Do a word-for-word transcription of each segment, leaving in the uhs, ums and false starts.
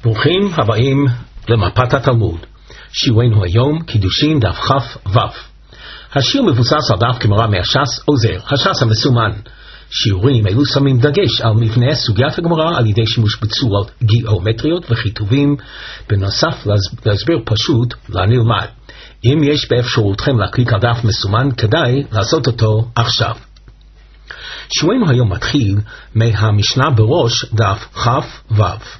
ברוכים הבאים למפת התלמוד. שיעורנו היום קידושין דף כף ו'. השיר מבוסס על דף גמרא מהש"ס עוזר, הש"ס המסומן. שיעורים אלו שמים דגש על מבנה סוגיית הגמרא על ידי שימוש בצורות גיאומטריות וכיתובים, בנוסף להסבר פשוט לנלמד. אם יש באפשרותכם להקליק על דף מסומן, כדאי לעשות אותו עכשיו. שיעורנו היום מתחיל מהמשנה בראש דף כף ו'.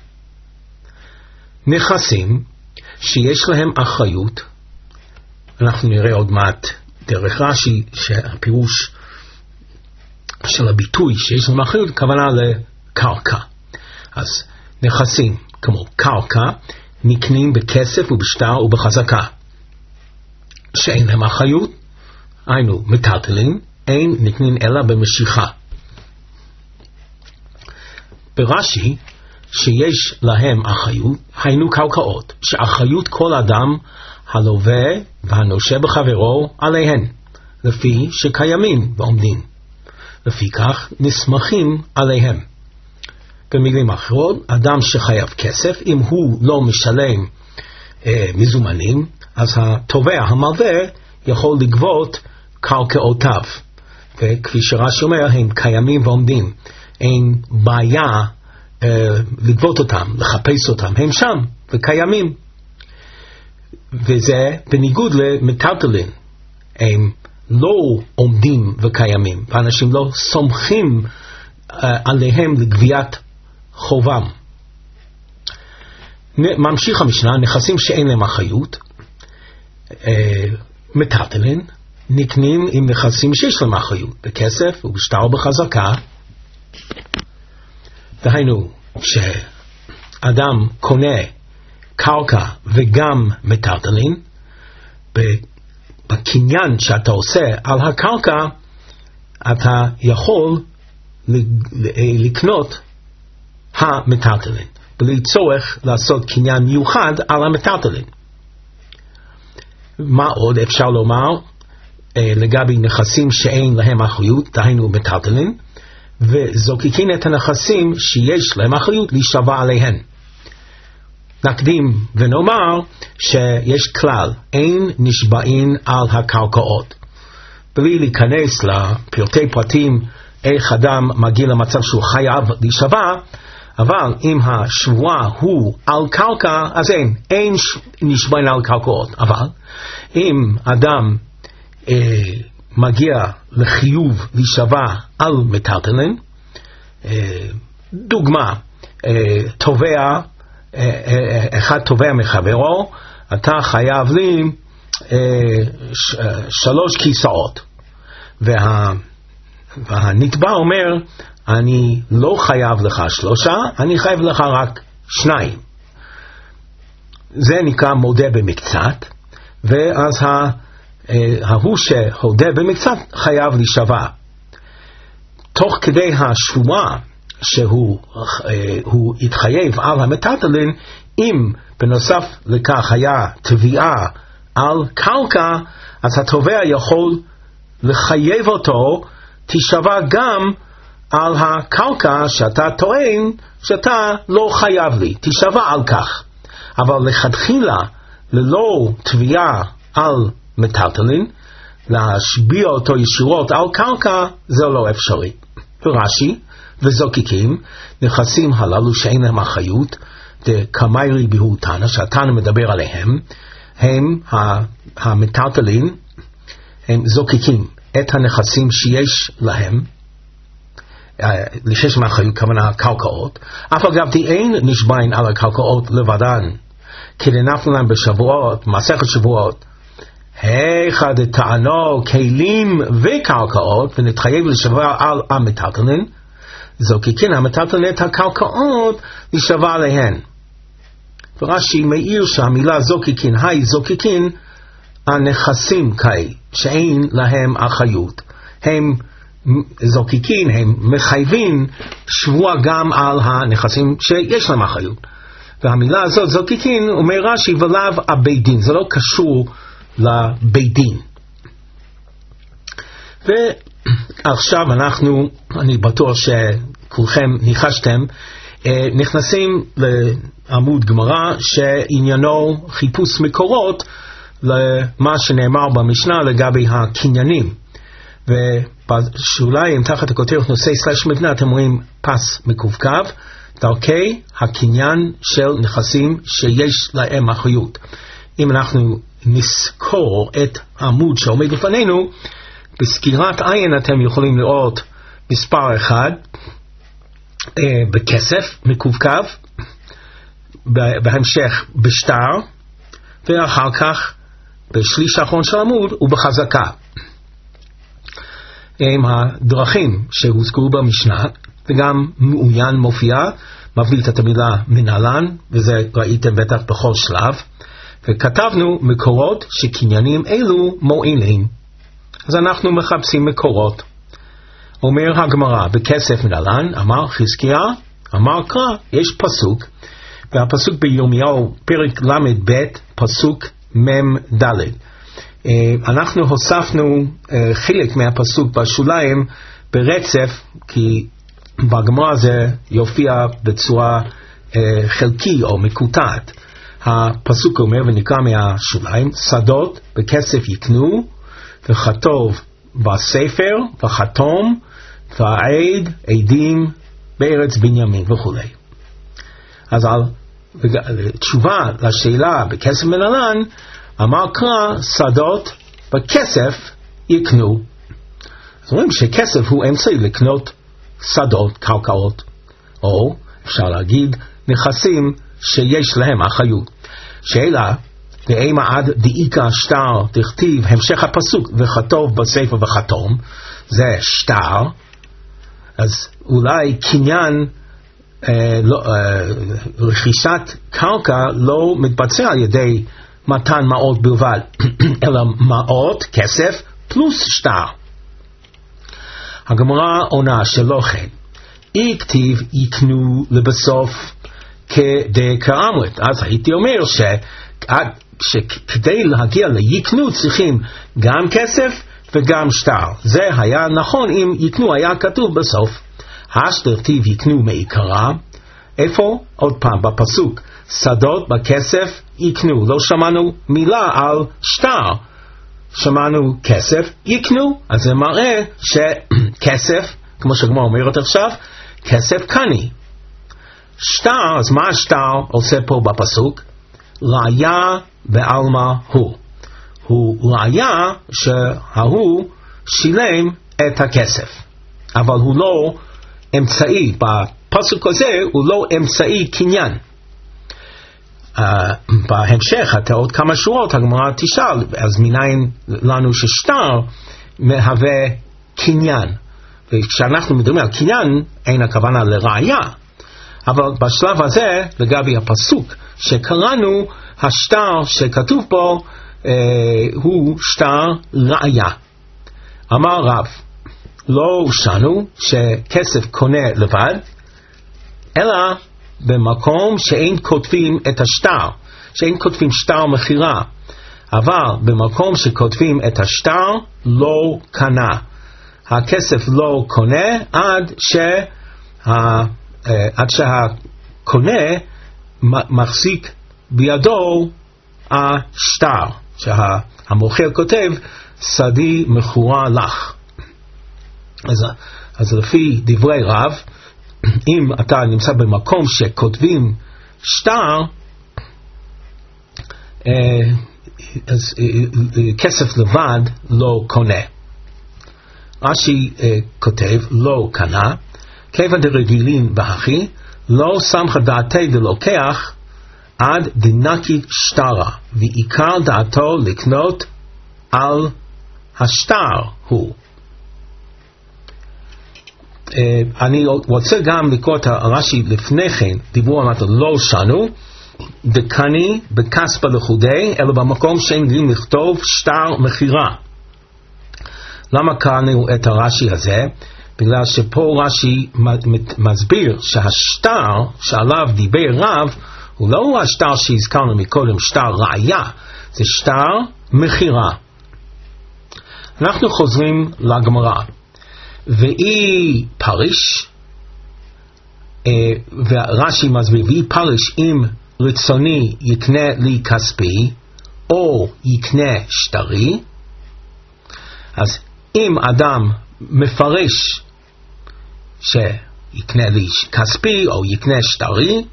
נכסים שיש להם אחריות, אנחנו נראה עוד מעט דרך רש"י שהפירוש של הביטוי שיש להם אחריות כוונה לקרקע. אז נכסים כמו קרקע נקנים בכסף ובשטר ובחזקה. שאין להם אחריות, היינו מטלטלים, אין נקנים אלא במשיכה. ברש"י שיש להם אחריות, היינו קרקעות, שאחריות כל אדם הלווה והנושה בחברו עליהן, לפי שקיימים ועומדים. לפי כך נסמכים עליהם. במילים אחרות, אדם שחייב כסף, אם הוא לא משלם אה, מזומנים, אז התובע המלווה יכול לגבות קרקעותיו. וכפי שרש"י אומר, הם קיימים ועומדים. אין בעיה Uh, לגבות אותם, לחפש אותם, הם שם וקיימים. וזה בניגוד למטלטלין, הם לא עומדים וקיימים, ואנשים לא סומכים uh, עליהם לגביית חובם. ממשיך המשנה, נכסים שאין להם אחריות, uh, מטלטלין, נקנים עם נכסים שיש להם אחריות, בכסף ובשטר ובחזקה. דהיינו, שאדם קונה קרקע וגם מטלטלין, בקניין שאתה עושה על הקרקע, אתה יכול לקנות המטלטלין, בלי צורך לעשות קניין מיוחד על המטלטלין. מה עוד אפשר לומר לגבי נכסים שאין להם אחריות, דהיינו מטלטלין, וזוקקין את הנכסים שיש להם אחריות להישבע עליהן. נקדים ונאמר שיש כלל, אין נשבעים על הקרקעות. בלי להיכנס לפרטי פרטים איך אדם מגיע למצב שהוא חייב להישבע, אבל אם השבועה הוא על קרקע, אז אין, אין נשבעים על קרקעות. אבל אם אדם אה, מגיע לחיוב להישבע על מטלטלין, דוגמה, תובע, אחד תובע מחברו, אתה חייב לי שלוש כיסאות, וה, והנתבע אומר, אני לא חייב לך שלושה, אני חייב לך רק שניים. זה נקרא מודה במקצת, ואז ה ההוא שהודה במקצת חייב להישבע. תוך כדי השבועה שהוא הוא התחייב על המטלטלין, אם בנוסף לכך היה תביעה על קרקע, אז התובע יכול לחייב אותו, תישבע גם על הקרקע שאתה טוען שאתה לא חייב לי, תישבע על כך. אבל לכתחילה ללא תביעה על מטלטלין, להשביע אותו ישירות על קרקע, זה לא אפשרי. ברש"י, וזוקקים, נכסים הללו שאין להם אחריות, דקמיירי בהותנה, שהתנא מדבר עליהם, הם המטלטלין, הם זוקקים את הנכסים שיש להם, שיש להם אחריות, כוונה קרקעות, אף אגב די אין נשבעים על הקרקעות לבדן, כי נפלו להם בשבועות, מסכת שבועות, היכא דטענו כלים וקרקעות, ונתחייב לשבוע על המטלטלין, זוקקין המטלטלין את הקרקעות לשבוע עליהן. ורש"י מעיר שהמילה זוקקין, היי זוקקין, הנכסים כאי, שאין להם אחריות. הם זוקקין, הם מחייבים שבוע גם על הנכסים שיש להם אחריות. והמילה הזאת זוקקין, אומר רש"י, ולאו הבית דין, זה לא קשור לבית דין. ועכשיו אנחנו, אני בטוח שכולכם ניחשתם נכנסים לעמוד גמרא שעניינו חיפוש מקורות למה שנאמר במשנה לגבי הקניינים. ובשוליים תחת הכותרת נושא סלש מבנה אתם רואים פס מקווקו, דרכי הקניין של נכסים שיש להם אחריות. אם אנחנו נזכור את העמוד שעומד לפנינו, בסקירת עין אתם יכולים לראות מספר אחד אה, בכסף מקווקו, בהמשך בשטר, ואחר כך בשליש האחרון של העמוד ובחזקה. עם הדרכים שהוזכרו במשנה, וגם מעוין מופיע, מבליט את המילה מנהלן, וזה ראיתם בטח בכל שלב, וכתבנו מקורות שקניינים אלו מועילים. אז אנחנו מחפשים מקורות. אומר הגמרא בכסף מנהלן, אמר חזקיה, אמר קרא, יש פסוק, והפסוק בירמיהו פרק למד ב' פסוק מם ד'. אנחנו הוספנו חלק מהפסוק בשוליים ברצף, כי בגמרא זה יופיע בצורה חלקי או מקוטעת. הפסוק אומר ונקרא מהשוליים, שדות בכסף יקנו, וכתוב בספר, וחתום, והעד, עדים בארץ בנימין וכו'. אז על תשובה לשאלה בכסף מנהלן, אמר קרא, שדות בכסף יקנו. אז אומרים שכסף הוא אמצעי לקנות שדות, קרקעות, או אפשר להגיד נכסים שיש להם אחריות. שאלה, ואימה עד דאיקה שטר תכתיב המשך הפסוק וכתוב בספר וחתום, זה שטר, אז אולי קניין אה, לא, אה, רכישת קרקע לא מתבצע על ידי מתן מעות בלבד, אלא מעות, כסף, פלוס שטר. הגמרא עונה שלא כן. אי כתיב יקנו לבסוף כדקאמרת. אז הייתי אומר ש... שכדי להגיע ליקנו צריכים גם כסף וגם שטר. זה היה נכון אם יקנו היה כתוב בסוף. השתרתיב יקנו מעיקרה. איפה? עוד פעם בפסוק. שדות בכסף יקנו. לא שמענו מילה על שטר. שמענו כסף יקנו. אז זה מראה שכסף, כמו שגמרא אומרת עכשיו, כסף קני. שטר, אז מה השטר עושה פה בפסוק? ראיה בעלמא הוא. הוא ראיה שההוא שילם את הכסף. אבל הוא לא אמצעי, בפסוק הזה הוא לא אמצעי קניין. Uh, בהמשך, עוד כמה שורות, הגמרא תשאל, אז מניין לנו ששטר מהווה קניין. וכשאנחנו מדברים על קניין, אין הכוונה לראיה. אבל בשלב הזה, לגבי הפסוק שקראנו, השטר שכתוב פה אה, הוא שטר ראיה. אמר רב, לא שנו שכסף קונה לבד, אלא במקום שאין כותבים את השטר, שאין כותבים שטר מחירה, אבל במקום שכותבים את השטר לא קנה. הכסף לא קונה עד שה... עד שהקונה מחזיק בידו השטר, שהמוכר כותב שדי מכורה לך. אז, אז לפי דברי רב, אם אתה נמצא במקום שכותבים שטר, אז כסף לבד לא קונה. רש"י כותב לא קנה, כיוון דרגילים בהכי, לא סמכה דעתי דלוקח עד דנקי שטרה, ועיקר דעתו לקנות על השטר הוא. אני רוצה גם לקרוא את הרש"י לפני כן, דיברו על לא שנו, דקני בכספא לחודי, אלא במקום שאין לי לכתוב שטר מחירה. למה קראנו את הרש"י הזה? בגלל שפה רש"י מסביר שהשטר שעליו דיבר רב הוא לא השטר שהזכרנו מקודם, שטר ראיה, זה שטר מחירה. אנחנו חוזרים לגמרא. ואי פריש ורש"י מסביר, ואי פרש אם רצוני יקנה לי כספי או יקנה שטרי. אז אם אדם מפרש שיקנה לי כספי או יקנה שטרי,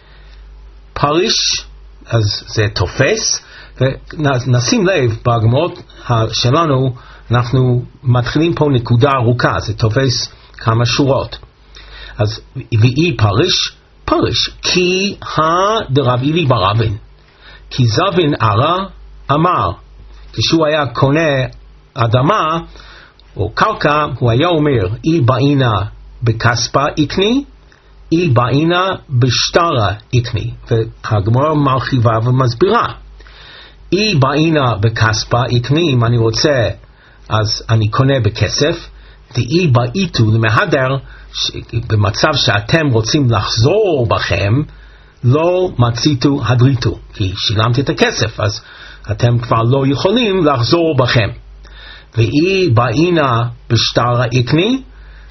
פרש, אז זה תופס. ונשים לב, בהגמרות שלנו אנחנו מתחילים פה נקודה ארוכה, זה תופס כמה שורות. אז ואי פרש, פרש, כי הדרב אילי ברבן, כי זבין ערה אמר, כשהוא היה קונה אדמה או קרקע, הוא היה אומר, אי בעינה בכספה יקני, אי בעינה בשטרה יקני. והגמרא מרחיבה ומסבירה, אי בעינה בכספה יקני, אם אני רוצה אז אני קונה בכסף, דאי בעיתו למהדר, במצב שאתם רוצים לחזור בכם, לא מציתו הדריתו, כי שילמתי את הכסף, אז אתם כבר לא יכולים לחזור בכם. ואי בעינה בשטרה יקני,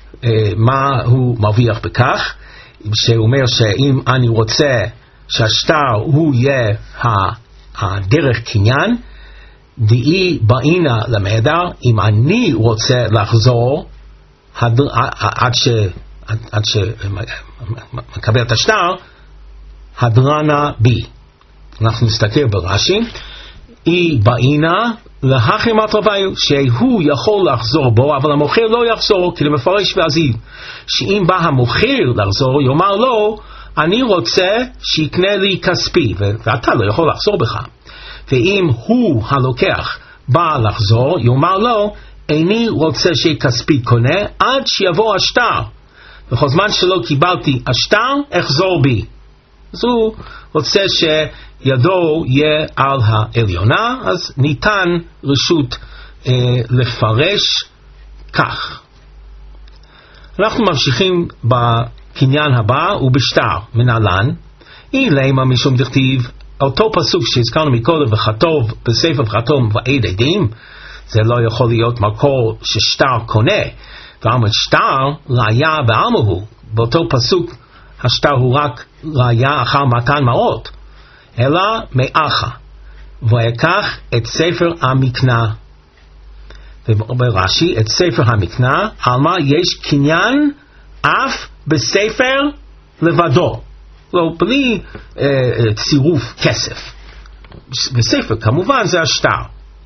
מה הוא מרוויח בכך? שהוא אומר שאם אני רוצה שהשטר הוא יהיה הדרך קניין, דאי בעינה למהדר, אם אני רוצה לחזור עד, עד ש עד, עד שמקבל את השטר, הדרנה בי. אנחנו נסתכל ברש"י, אי בעינה להחימת רביו, שהוא יכול לחזור בו, אבל המוכר לא יחזור, כי למפרש ועזיב, שאם בא המוכר לחזור, יאמר לו, אני רוצה שיקנה לי כספי, ואתה לא יכול לחזור בך. ואם הוא הלוקח בא לחזור, יאמר לו, איני רוצה שכספי קונה עד שיבוא השטר, וכל זמן שלא קיבלתי השטר, אחזור בי. אז הוא רוצה שידו יהיה על העליונה, אז ניתן רשות אה, לפרש כך. אנחנו ממשיכים בקניין הבא, ובשטר מנהלן, אילמה משום דכתיב, אותו פסוק שהזכרנו מקודם, וכתוב בספר וכתוב ועד עדים, זה לא יכול להיות מקור ששטר קונה, ואמר שטר ראיה בעלמא הוא, באותו פסוק השטר הוא רק ראיה אחר מתן מעות, אלא מאחה, ויקח את ספר המקנה. וברש"י, את ספר המקנה, על מה יש קניין אף בספר לבדו, לא בלי אה, צירוף כסף. בספר כמובן זה השטר.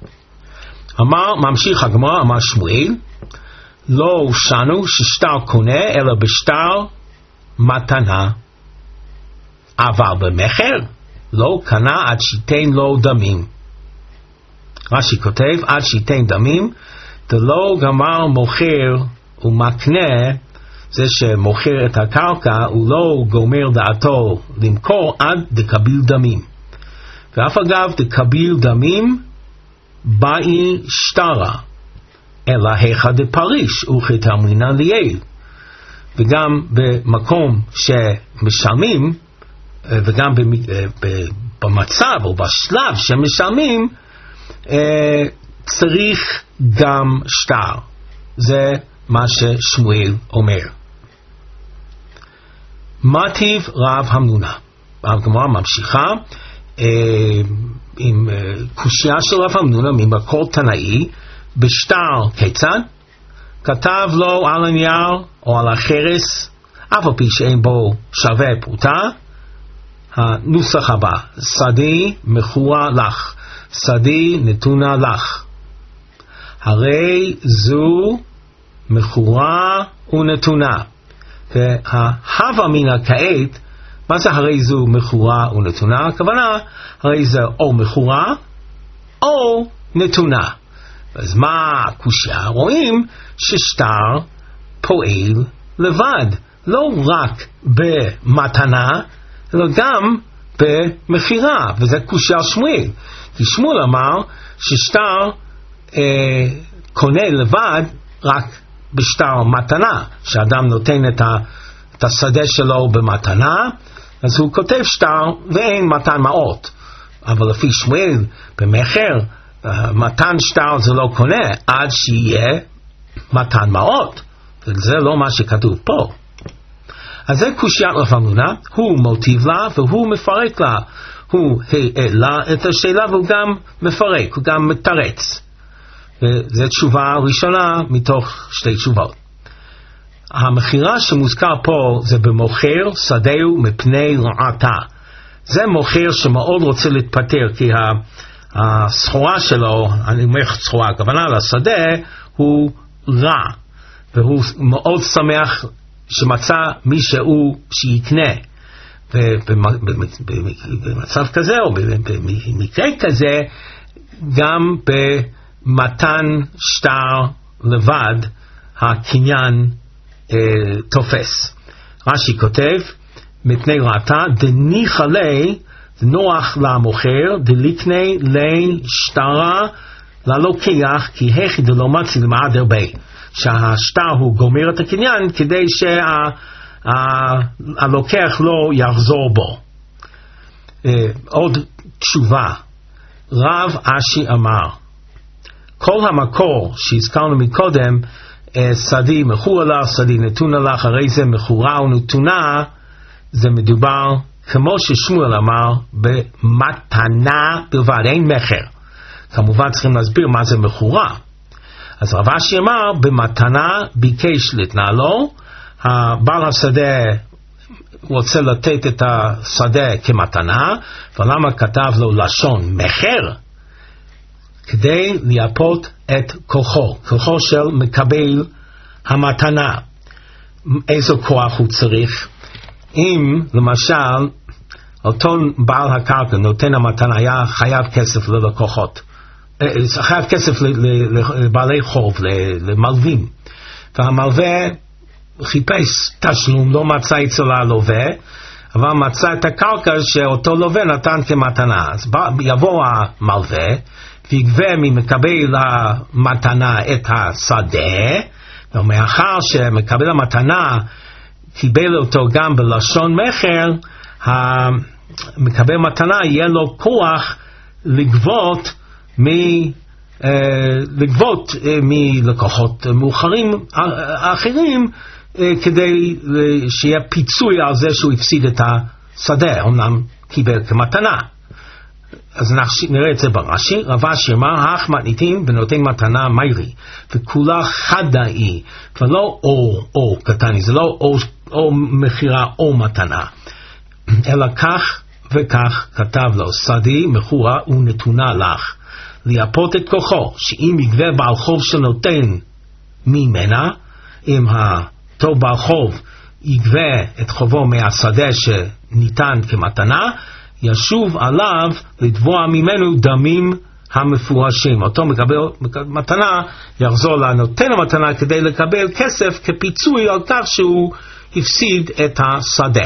אמר, ממשיך הגמרא, אמר שמואל, לא שנו ששטר קונה אלא בשטר מתנה, אבל במחר לא קנה עד שיתן לו דמים. רש"י כותב, עד שיתן דמים, דלא גמר מוכר ומקנה, זה שמוכר את הקרקע, הוא לא גומר דעתו למכור עד דקביל דמים. ואף אגב דקביל דמים, באי שטרה, אלא היכא דפריש וכתאמרינן ליעיל. וגם במקום שמשלמים, וגם במצב או בשלב שמשלמים, צריך גם שטר. זה מה ששמואל אומר. מטיב רב המנונה. הגמרא ממשיכה עם קושיה של רב המנונה ממקור תנאי, בשטר כיצד? כתב לו על הנייר או על החרס, אף על פי שאין בו שווה פרוטה, הנוסח הבא, שדי מכורה לך, שדי נתונה לך. הרי זו מכורה ונתונה. וההווה מן כעת, מה זה הרי זו מכורה ונתונה? הכוונה, הרי זה או מכורה או נתונה. אז מה הקושיה? רואים ששטר פועל לבד, לא רק במתנה, אלא גם במחירה, וזה קושיה שמואל. כי שמואל אמר ששטר אה, קונה לבד רק בשטר מתנה, שאדם נותן את, ה, את השדה שלו במתנה, אז הוא כותב שטר ואין מתן מעות. אבל לפי שמואל במחר, מתן שטר זה לא קונה עד שיהיה מתן מעות, וזה לא מה שכתוב פה. אז זה קושיית רב הונא, הוא מוטיב לה והוא מפרק לה, הוא העלה את השאלה והוא גם מפרק, הוא גם מתרץ. זו תשובה ראשונה מתוך שתי תשובות. המחירה שמוזכר פה זה במוכר שדהו מפני רעתה. זה מוכר שמאוד רוצה להתפטר, כי הסחורה שלו, אני אומר סחורה, הכוונה לשדה, הוא רע, והוא מאוד שמח שמצא מישהו שיקנה. ובמצב כזה, או במקרה כזה, גם במתן שטר לבד, הקניין אה, תופס. רש"י כותב, מפני רעתה, דניחא ליה, נוח למוכר, דליקני ליה שטרה ללוקח, כי הכי דלא מצי למעדר בי. שהשטר הוא גומר את הקניין, כדי שהלוקח לא יחזור בו. אה, עוד תשובה. רב אשי אמר, כל המקור שהזכרנו מקודם, שדי מכורה לך, שדי נתונה לך, הרי זה מכורה ונתונה, זה מדובר, כמו ששמואל אמר, במתנה בלבד, אין מחר. כמובן צריכים להסביר מה זה מכורה. אז רב אשי אמר, במתנה ביקש לתנה לו, הבעל השדה רוצה לתת את השדה כמתנה, ולמה כתב לו לשון מחר? כדי לייפות את כוחו, כוחו של מקבל המתנה. איזו כוח הוא צריך? אם למשל אותו בעל הקרקע נותן המתנה היה חייב כסף ללקוחות, חייב כסף לבעלי חוב, למלווים, והמלווה חיפש תשלום, לא מצא אצל הלווה, אבל מצא את הקרקע שאותו לווה נתן כמתנה. אז יבוא המלווה ויגבה ממקבל המתנה את השדה, ומאחר שמקבל המתנה קיבל אותו גם בלשון מחר, המקבל מתנה יהיה לו כוח לגבות מ... לגבות מלקוחות מאוחרים אחרים, כדי שיהיה פיצוי על זה שהוא הפסיד את השדה, אומנם קיבל כמתנה. אז נראה את זה ברש"י. רב אשי אמר, אך מתניתין ונותן מתנה מיירי, וכולה חדה היא, ולא או או קטני, זה לא או, או מחירה או מתנה, אלא כך וכך כתב לו, שדי מכורה ונתונה לך, לייפות את כוחו, שאם יגבה בעל חוב שנותן ממנה, אם אותו בעל חוב יגבה את חובו מהשדה שניתן כמתנה, ישוב עליו לתבוע ממנו דמים המפורשים. אותו מקבל מתנה יחזור לנותן המתנה כדי לקבל כסף כפיצוי על כך שהוא הפסיד את השדה.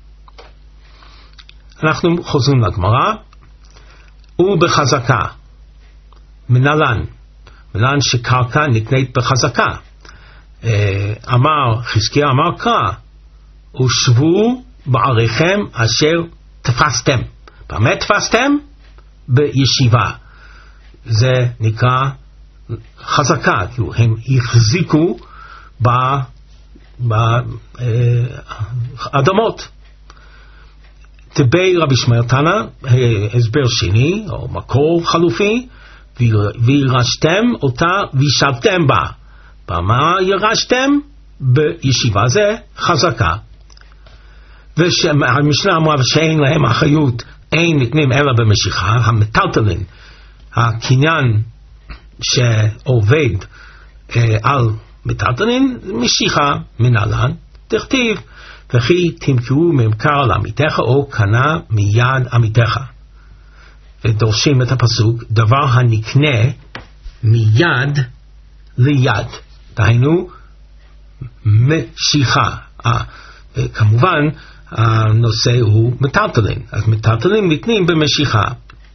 אנחנו חוזרים לגמרא. ובחזקה מנהלן, מנהלן שקרקע נקנית בחזקה. אמר חזקיה, אמר קרא, ושבו בעריכם אשר תפסתם. במה תפסתם? בישיבה. זה נקרא חזקה, כאילו הם החזיקו באדמות. תבי רבי שמעאל תנא, הסבר שני או מקור חלופי, וירשתם אותה וישבתם בה. במה ירשתם? בישיבה. זה חזקה. והמשנה אמרה שאין להם אחריות, אין נקנים אלא במשיכה. המטלטלין, הקניין שעובד אה, על מטלטלין, משיכה מנהלן, תכתיב, וכי תמכרו ממכר לעמיתך או קנה מיד עמיתך. ודורשים את הפסוק, דבר הנקנה מיד ליד. דהיינו, משיכה. אה, כמובן, הנושא הוא מטלטלין. אז מטלטלין נקנים במשיכה.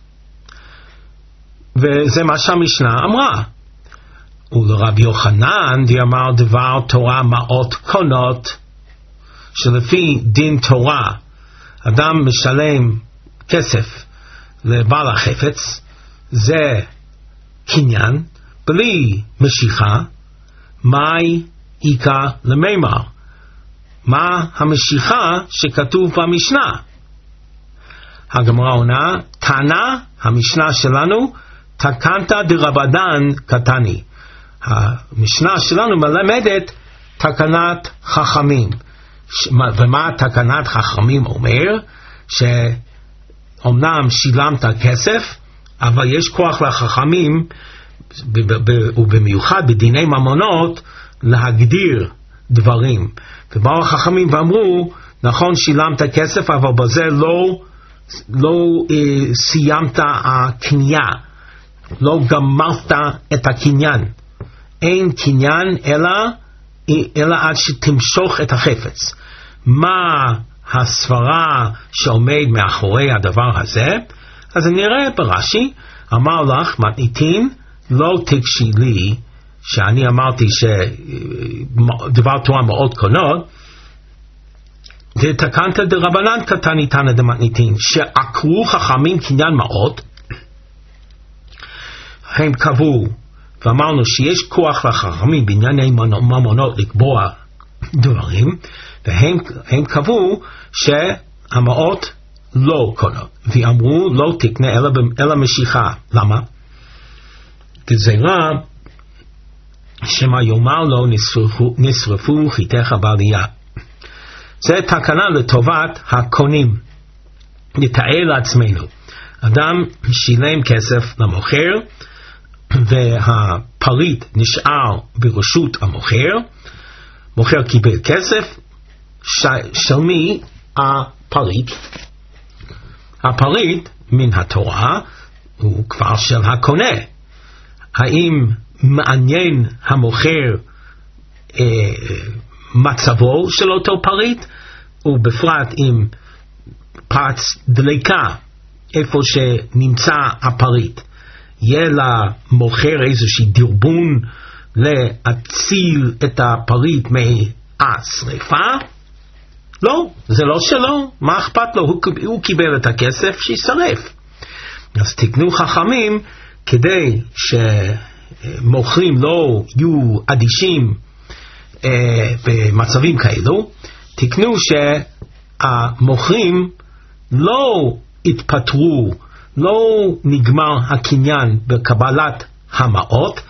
וזה מה שהמשנה אמרה. ולרב יוחנן אמר דבר תורה מעות קונות, שלפי דין תורה אדם משלם כסף לבעל החפץ, זה קניין, בלי משיכה, מאי איקה למימר. מה המשיכה שכתוב במשנה? הגמרא עונה, תנא, המשנה שלנו, תקנת דרבנן קטני. המשנה שלנו מלמדת תקנת חכמים. ומה תקנת חכמים אומר? שאומנם שילמת כסף, אבל יש כוח לחכמים, ובמיוחד בדיני ממונות, להגדיר דברים. ובאו החכמים ואמרו, נכון שילמת כסף, אבל בזה לא, לא אה, סיימת הקנייה, לא גמרת את הקניין. אין קניין אלא, אלא עד שתמשוך את החפץ. מה הסברה שעומד מאחורי הדבר הזה? אז נראה ברש"י, אמר לך מתניתין, לא תקשי לי, שאני אמרתי שדבר תורה מאוד קונות, ותקנת דרבנן קטני תנא דמתניתין, שעקרו חכמים קניין מעות, הם קבעו, ואמרנו שיש כוח לחכמים בענייני ממונות לקבוע דברים, והם קבעו שהמעות לא קונות, ואמרו לא תקנה אלא, אלא משיכה. למה? גזירה שמה יאמר לו נשרפו, נשרפו חיתך בעלייה. זה תקנה לטובת הקונים. נתאר לעצמנו, אדם שילם כסף למוכר, והפריט נשאר ברשות המוכר, מוכר קיבל כסף, ש... של מי הפריט? הפריט מן התורה הוא כבר של הקונה. האם מעניין המוכר אה, מצבו של אותו פריט, ובפרט עם פרץ דליקה איפה שנמצא הפריט, יהיה למוכר איזושהי דרבון להציל את הפריט מהשריפה? לא, זה לא שלו. מה אכפת לו? הוא, הוא קיבל את הכסף, שישרף. אז תקנו חכמים כדי שמוכרים לא יהיו אדישים אה, במצבים כאלו. תקנו שהמוכרים לא התפטרו, לא נגמר הקניין בקבלת המעות,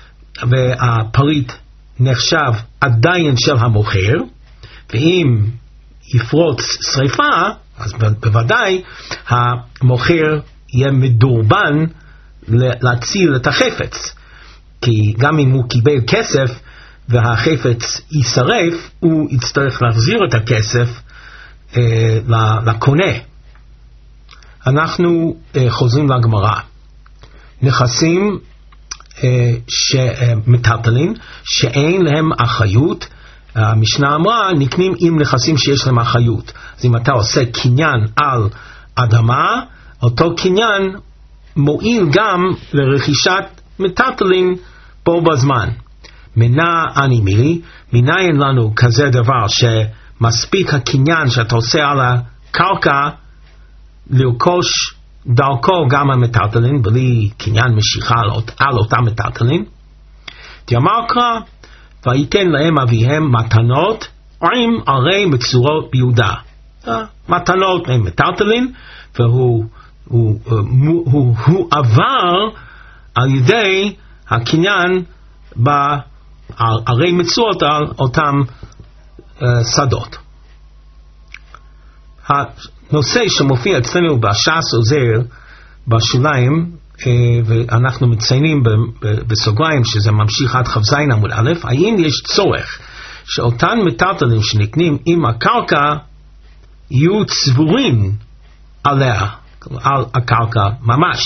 והפריט נחשב עדיין של המוכר, ואם יפרוץ שריפה, אז בוודאי המוכר יהיה מדורבן להציל את החפץ, כי גם אם הוא קיבל כסף והחפץ יישרף, הוא יצטרך להחזיר את הכסף אה, לקונה. אנחנו אה, חוזרים לגמרא. נכסים אה, שמטלטלים, שאין להם אחריות, המשנה אמרה, נקנים עם נכסים שיש להם אחריות. אז אם אתה עושה קניין על אדמה, אותו קניין מועיל גם לרכישת מטלטלים בו בזמן. מנה אני מילי, מניין לנו כזה דבר שמספיק הקניין שאתה עושה על הקרקע לרכוש דרכו גם המטלטלים, בלי קניין משיכה על אותם מטלטלים. תאמר קרא, וייתן להם אביהם מתנות עם ערי מצורות ביהודה. מתנות הם מטלטלים, והוא הוא, הוא, הוא, הוא עבר על ידי הקניין בערי מצורות על אותם uh, שדות. הנושא שמופיע אצלנו בש"ס עוזר בשוליים, ואנחנו מציינים בסוגריים שזה ממשיך עד כ"ז עמוד א', האם יש צורך שאותן מטלטלים שנקנים עם הקרקע יהיו צבורים עליה, על הקרקע ממש,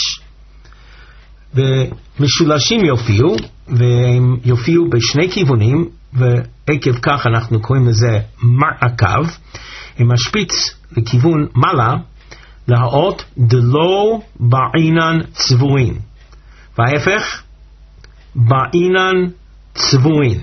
ומשולשים יופיעו, והם יופיעו בשני כיוונים, ועקב כך אנחנו קוראים לזה מעקב, הם משפיץ לכיוון מעלה, להראות דלא בעינן צבורין, וההפך בעינן צבורין.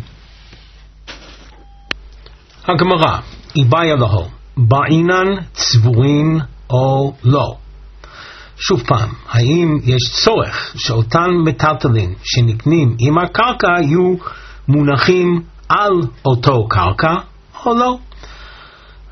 הגמרא היא בעיה לו, בעינן צבורין או לא. שוב פעם, האם יש צורך שאותן מטלטלים שנקנים עם הקרקע יהיו מונחים על אותו קרקע או לא?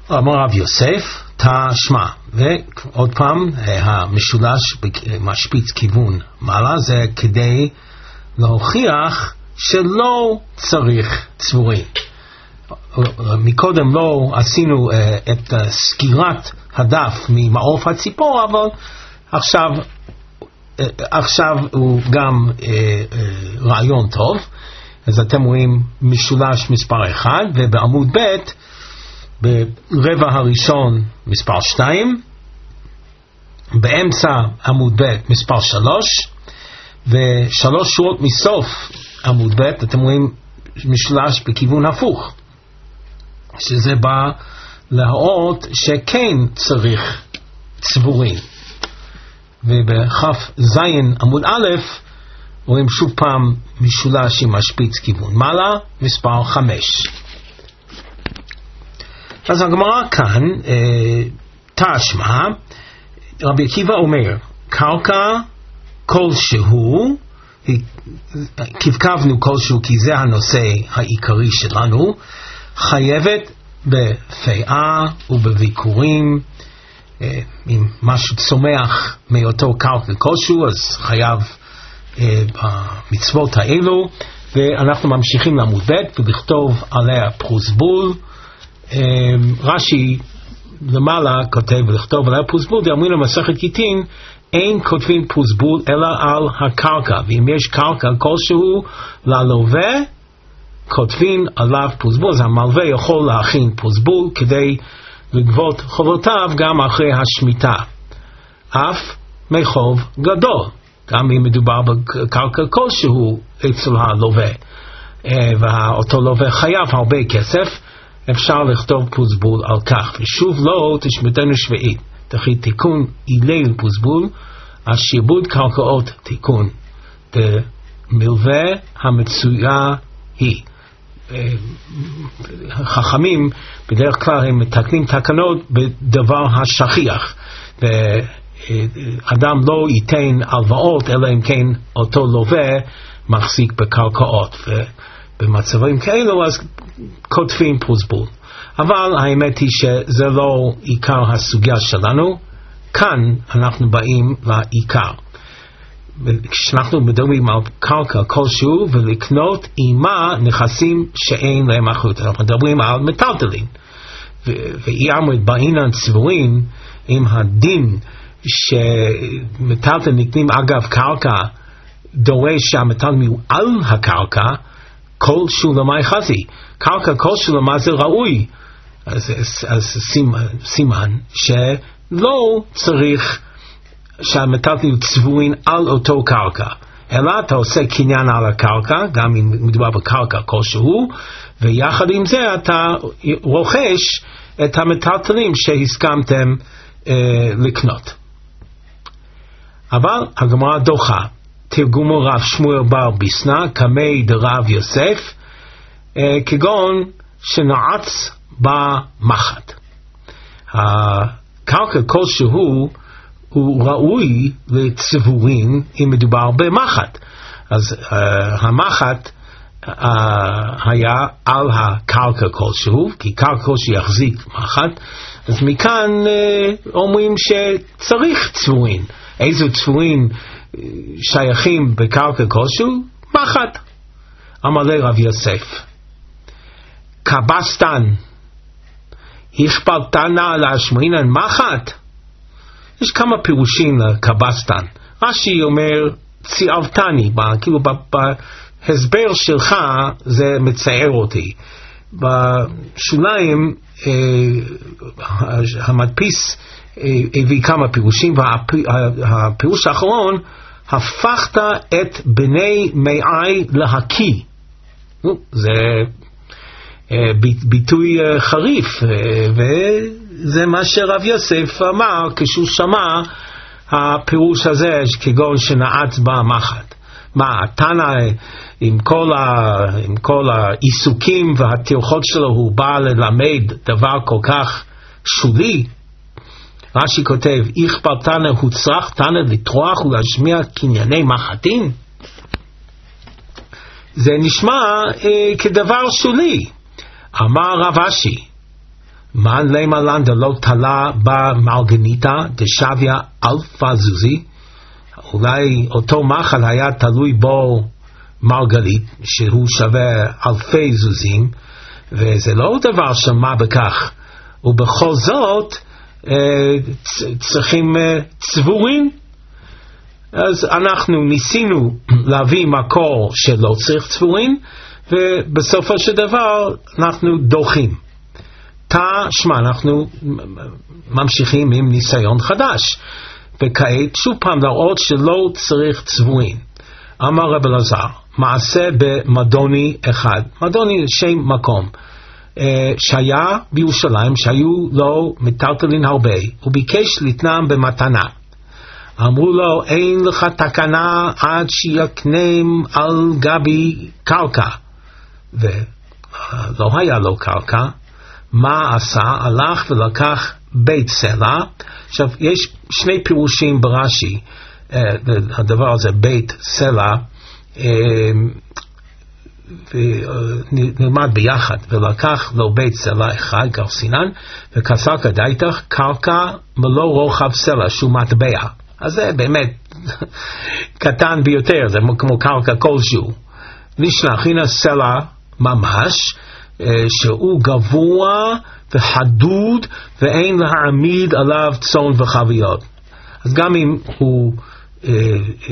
אמר רב יוסף, תשמע, ועוד פעם, המשולש משפיץ כיוון מעלה, זה כדי להוכיח שלא צריך צבורים. מקודם לא עשינו את סגירת הדף ממעוף הציפור, אבל עכשיו, עכשיו הוא גם רעיון טוב. אז אתם רואים משולש מספר אחד, ובעמוד ב' ברבע הראשון מספר שתיים, באמצע עמוד ב' מספר שלוש, ושלוש שורות מסוף עמוד ב' אתם רואים משולש בכיוון הפוך, שזה בא להראות שכן צריך צבורים. ובכף זין עמוד א' רואים שוב פעם משולש עם משפיץ כיוון מעלה, מספר חמש. אז הגמרא כאן, תשמע, רבי עקיבא אומר, קרקע כלשהו, כבקבנו כלשהו כי זה הנושא העיקרי שלנו, חייבת בפאה ובביקורים, אם משהו צומח מאותו קרקע כלשהו, אז חייב במצוות האלו. ואנחנו ממשיכים לעמוד ב' ולכתוב עליה פרוסבול. רש"י למעלה כותב ולכתוב עליה פרוסבול, דאמרינן במסכת גיטין, אין כותבים פרוסבול אלא על הקרקע, ואם יש קרקע כלשהו ללווה כותבים עליו פרוסבול. אז המלווה יכול להכין פרוסבול כדי לגבות חובותיו גם אחרי השמיטה, אף מחוב גדול, גם אם מדובר בקרקע כלשהו אצל הלווה, ואותו לווה חייב הרבה כסף, אפשר לכתוב פרוסבול על כך. ושוב לא תשמטנו שביעית, תחי תיקון אילי פרוסבול, השיבוד קרקעות תיקון, דמלווה המצויה היא. חכמים בדרך כלל הם מתקנים תקנות בדבר השכיח, ואדם לא ייתן הלוואות אלא אם כן אותו לווה מחזיק בקרקעות, ובמצבים כאלו אז כותבים פרוסבול. אבל האמת היא שזה לא עיקר הסוגיה שלנו. כאן אנחנו באים לעיקר, כשאנחנו מדברים על קרקע כלשהו ולקנות עימה נכסים שאין להם אחריות. אנחנו מדברים על מטלטלין, ואיימנו את בעינן צבורים עם הדין שמטלטלין נקנים אגב קרקע, דורש שהמטלטלין הוא על הקרקע כלשהו למאי חזי, קרקע כלשהו למה זה ראוי. אז, אז סימן, סימן שלא צריך שהמטלטלין צבועים על אותו קרקע, אלא אתה עושה קניין על הקרקע, גם אם מדובר בקרקע כלשהו, ויחד עם זה אתה רוכש את המטלטלים שהסכמתם אה, לקנות. אבל הגמרא דוחה, תרגומו רב שמואל בר ביסנא, קמי דרב יוסף, אה, כגון שנעץ במחט. הקרקע כלשהו הוא ראוי לצבורים אם מדובר במחט. אז uh, המחט uh, היה על הקרקע כלשהו, כי קרקע כלשהו יחזיק מחט, אז מכאן uh, אומרים שצריך צבורים. איזה צבורים uh, שייכים בקרקע כלשהו? מחט. אמר לי רב יוסף, קבסתן הכפלתנה להשמעינן מחט? יש כמה פירושים לקבסתן. רש"י אומר ציעבתני, כאילו בהסבר שלך זה מצער אותי. בשוליים אה, המדפיס אה, הביא כמה פירושים, והפירוש האחרון, הפכת את בני מאי להקיא. זה אה, ביטוי אה, חריף, אה, ו... זה מה שרב יוסף אמר כשהוא שמע הפירוש הזה, כגון שנעץ במחט. מה, תנא עם כל, ה, עם כל העיסוקים והטרחות שלו הוא בא ללמד דבר כל כך שולי? רש"י כותב, איכפר תנא הוא צריך תנא לטרוח ולהשמיע קנייני מחטים? זה נשמע אה, כדבר שולי. אמר רב אשי, מן למה לן דלא תלה במלגניתא דשוויה אלפא זוזי, אולי אותו מחל היה תלוי בו מרגלית שהוא שווה אלפי זוזים, וזה לא דבר שמה בכך, ובכל זאת צריכים צבורים. אז אנחנו ניסינו להביא מקור שלא צריך צבורים, ובסופו של דבר אנחנו דוחים. תשמע, אנחנו ממשיכים עם ניסיון חדש, וכעת שוב פעם להראות שלא צריך צבועים. אמר רב אלעזר, מעשה במדוני אחד, מדוני שם מקום, שהיה בירושלים, שהיו לו מטלטלין הרבה, הוא ביקש לתנם במתנה. אמרו לו, אין לך תקנה עד שיקנם על גבי קרקע, ולא היה לו קרקע. מה עשה? הלך ולקח בית סלע. עכשיו יש שני פירושים ברש"י, הדבר הזה בית סלע נלמד ביחד, ולקח לו בית סלע אחד גרסינן, וכסר כדאיתך קרקע מלוא רוחב סלע שהוא מטבע. אז זה באמת קטן ביותר, זה כמו קרקע כלשהו. נשלח, הנה סלע ממש, שהוא גבוה וחדוד ואין להעמיד עליו צאן וחביות. אז גם אם הוא אה, אה,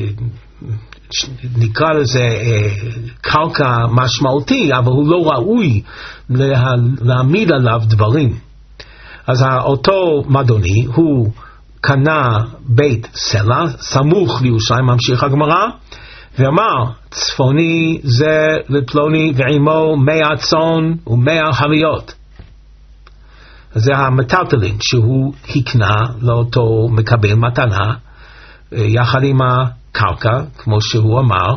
נקרא לזה אה, קרקע משמעותי, אבל הוא לא ראוי לה, להעמיד עליו דברים. אז אותו מדוני הוא קנה בית סלע סמוך לירושלים, ממשיך הגמרא, ואמר, צפוני זה לפלוני ועמו מאה צאן ומאה חביות. זה המטלטלין שהוא הקנה לאותו מקבל מתנה, יחד עם הקרקע, כמו שהוא אמר,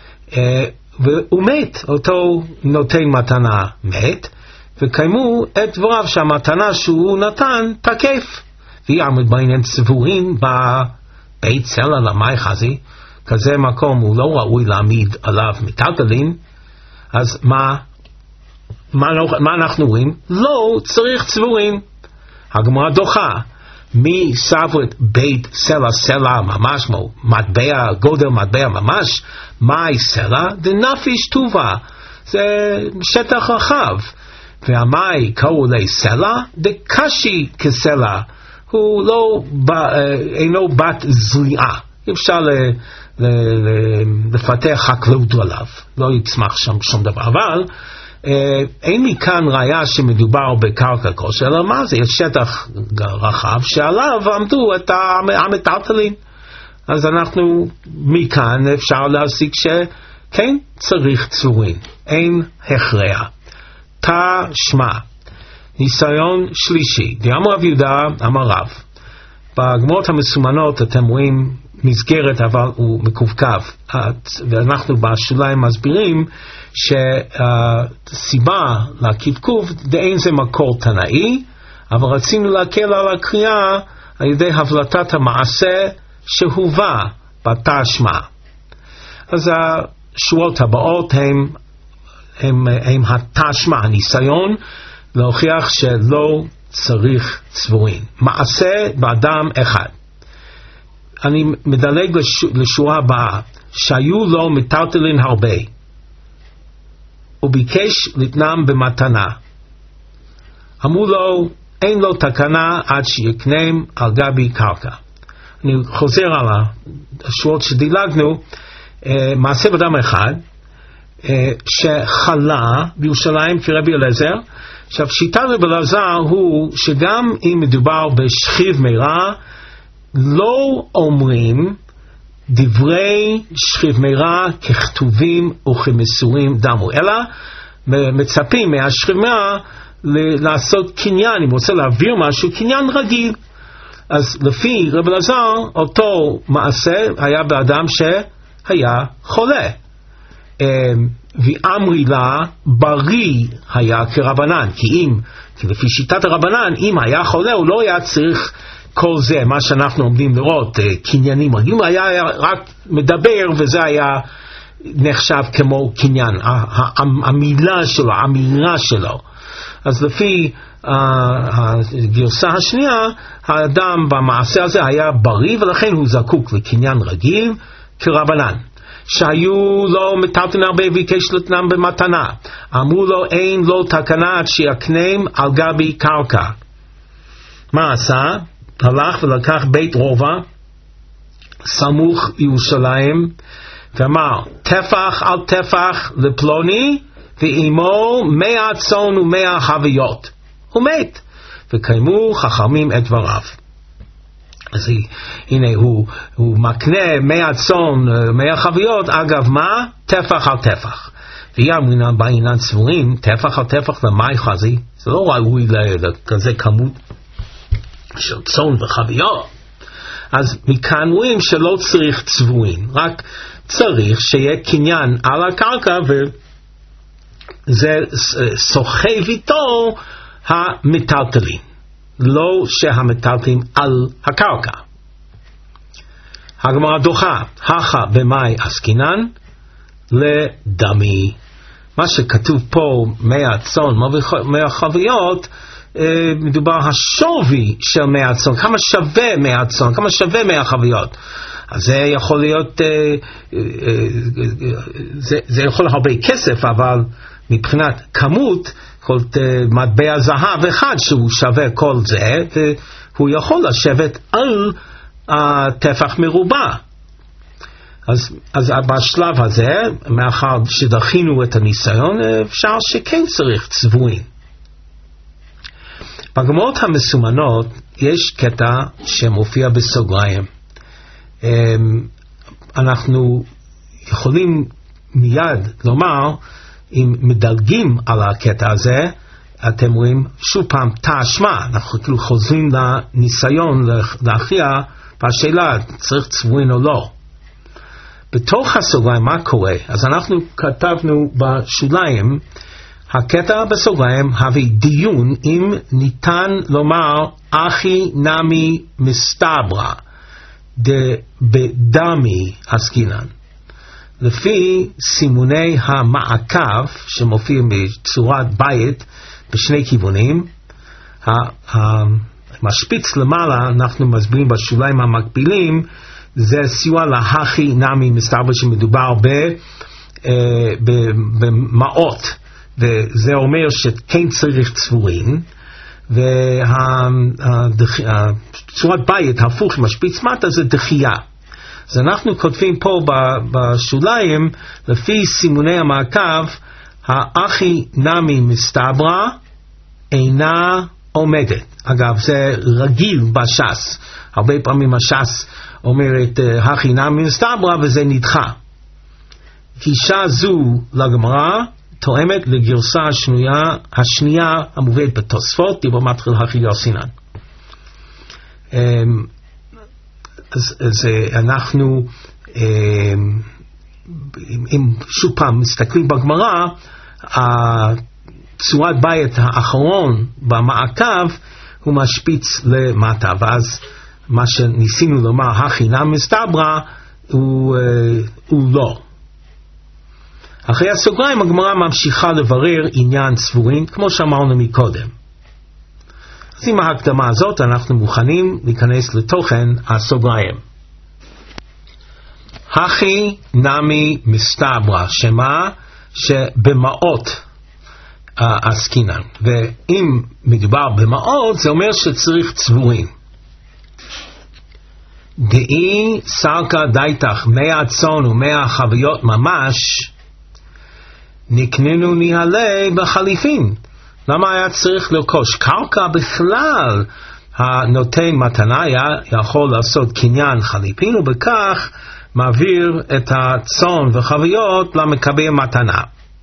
והוא מת, אותו נותן מתנה מת, וקיימו את דבריו שהמתנה שהוא נתן תקף. ויעמד בעניין צבועים בבית סלע למאי חזי, כזה מקום הוא לא ראוי להעמיד עליו מטלטלין. אז מה, מה, מה אנחנו רואים? לא צריך צבועים. הגמרא דוחה, מי סברת בית סלע סלע ממש, מטבע, גודל מטבע ממש, מאי סלע דנפיש טובה, זה שטח רחב, והמאי קראו לי סלע דקשי כסלע, הוא לא, אינו בת זליעה, אפשר ל, ל, ל, לפתח חקלאות עליו, לא יצמח שם שום דבר. אבל אה, אין מכאן ראיה שמדובר בקרקע כושר, אלא מה זה? יש שטח רחב שעליו עמדו את המטלטלין. אז אנחנו מכאן אפשר להסיק שכן צריך צבועים, אין הכרע. תשמע, ניסיון שלישי, דאמר רב יהודה אמר רב. בגמרות המסומנות אתם רואים מסגרת, אבל הוא מקווקו, ואנחנו בשוליים מסבירים שהסיבה לקווקוב דאין זה מקור תנאי, אבל רצינו להקל על הקריאה על ידי הבלטת המעשה שהובא בתשמע. אז השורות הבאות הם, הם, הם התשמע, הניסיון להוכיח שלא צריך צבועים. מעשה באדם אחד. אני מדלג לשורה הבאה, שהיו לו מטלטלין הרבה, הוא ביקש לתנם במתנה. אמרו לו, אין לו תקנה עד שיקנם על גבי קרקע. אני חוזר על השורות שדילגנו. מעשה באדם אחד, שחלה בירושלים כרבי אליעזר. עכשיו, שיטת רבי אליעזר הוא שגם אם מדובר בשכיב מרע, לא אומרים דברי שכיב מרע ככתובים וכמסורים דמו, אלא מצפים מהשכיב מרע לעשות קניין, אם רוצה להעביר משהו, קניין רגיל. אז לפי רבי אליעזר, אותו מעשה היה באדם שהיה חולה. ואמרי לה בריא היה כרבנן, כי אם, כי לפי שיטת הרבנן, אם היה חולה הוא לא היה צריך כל זה, מה שאנחנו עומדים לראות, קניינים רגילים, היה רק מדבר וזה היה נחשב כמו קניין, המילה שלו, האמירה שלו. אז לפי הגרסה השנייה, האדם במעשה הזה היה בריא ולכן הוא זקוק לקניין רגיל כרבנן. שהיו לו מטלטלין הרבה וביקש לתנם במתנה, אמרו לו אין לו תקנה עד שיקנם על גבי קרקע. מה עשה? הלך ולקח בית רובע סמוך ירושלים ואמר טפח על טפח לפלוני ואימו מאה צאן ומאה חביות. הוא מת, וקיימו חכמים את דבריו. אז הנה הוא, הוא מקנה מאה צאן, מאה חביות, אגב מה? טפח על טפח. ויאמרינן בעינן סבורים, טפח על טפח למאי חזי, זה לא ראוי לכזה כמות של צאן וחביות. אז מכאן רואים שלא צריך צבועים, רק צריך שיהיה קניין על הקרקע, וזה סוחב איתו המטלטלים, לא שהמטלטלים על הקרקע. הגמרא דוחה, הכה במאי עסקינן לדמי. מה שכתוב פה מאה צאן, מאה חביות, מדובר השווי של מאה צאן, כמה שווה מאה צאן, כמה שווה מאה חביות. אז זה יכול להיות, זה, זה יכול הרבה כסף, אבל מבחינת כמות, כל מטבע זהב אחד שהוא שווה כל זה, והוא יכול לשבת על טפח מרובע. אז, אז בשלב הזה, מאחר שדחינו את הניסיון, אפשר שכן צריך צבועים. בגמרות המסומנות יש קטע שמופיע בסוגריים. אנחנו יכולים מיד לומר, אם מדלגים על הקטע הזה, אתם רואים שוב פעם תאשמה, אנחנו כאילו חוזרים לניסיון להכריע בשאלה, צריך צבועים או לא. בתוך הסוגריים מה קורה? אז אנחנו כתבנו בשוליים, הקטע בסוגריים הביא דיון אם ניתן לומר אחי נמי מסתברא בדמי עסקינן. לפי סימוני המעקב שמופיעים בצורת בית בשני כיוונים, המשפיץ למעלה, אנחנו מסבירים בשוליים המקבילים, זה סיוע להכי נמי מסתברא שמדובר במעות, וזה אומר שכן צריך צבועים, והצורת בית הפוך שמשפיץ מטה זה דחייה. אז אנחנו כותבים פה בשוליים, לפי סימוני המעקב, האחי נמי מסתברא אינה עומדת. אגב, זה רגיל בש"ס. הרבה פעמים הש"ס אומרת האחי נמי מסתברא וזה נדחה. גישה זו לגמרא תואמת לגרסה השנייה, השנייה המובאת בתוספות, דיבר מתחיל הכי יוסינן. אז, אז אנחנו, אם שוב פעם מסתכלים בגמרא, צורת בית האחרון במעקב הוא משפיץ למטה, ואז מה שניסינו לומר, הכי נמי מסתברא, הוא, הוא לא. אחרי הסוגריים הגמרא ממשיכה לברר עניין צבועים, כמו שאמרנו מקודם. אז עם ההקדמה הזאת אנחנו מוכנים להיכנס לתוכן הסוגריים. הכי נמי מסתברא, שמה? שבמעות עסקינן. ואם מדובר במעות, זה אומר שצריך צבועים. דאי סלקא דייתך מאה צאן ומאה חביות ממש, נקננו ניהלי בחליפין. למה היה צריך לרכוש קרקע? בכלל הנותן מתנה יכול לעשות קניין חליפין, ובכך מעביר את הצאן וחביות למקבל מתנה.